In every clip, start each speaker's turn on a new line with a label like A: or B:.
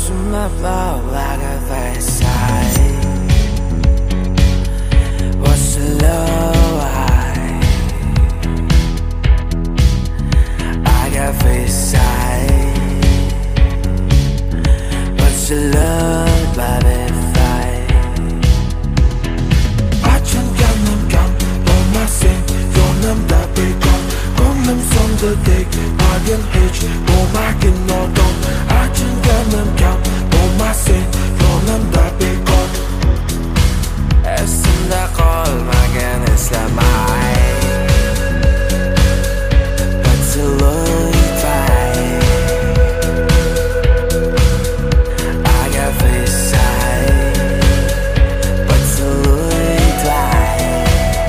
A: my blow like a face. What's the low I got face. What's the love, baby, fight. Açınganım kan olmasın, yonumda bir kan. Ko'nglim sondidek, agin hech bo'lmagin nodon. Açınganım kan olmasın, yonumda bir kan. Esimda qolmagan eslamay. What's the love fight. I got face. What's the love fight.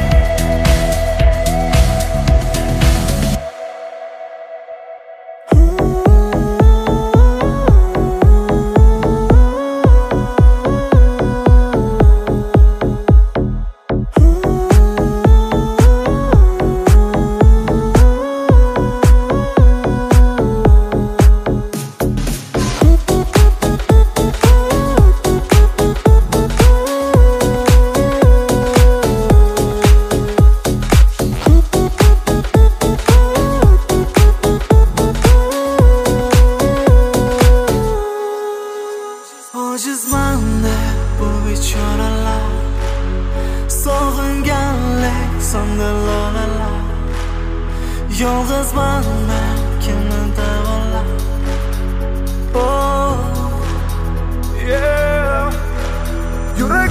A: Ojizman-da bu bechoralar, sog'inganlik sonda lo'lalar. Yolg'izman men, kimni davolar. Oh yeah.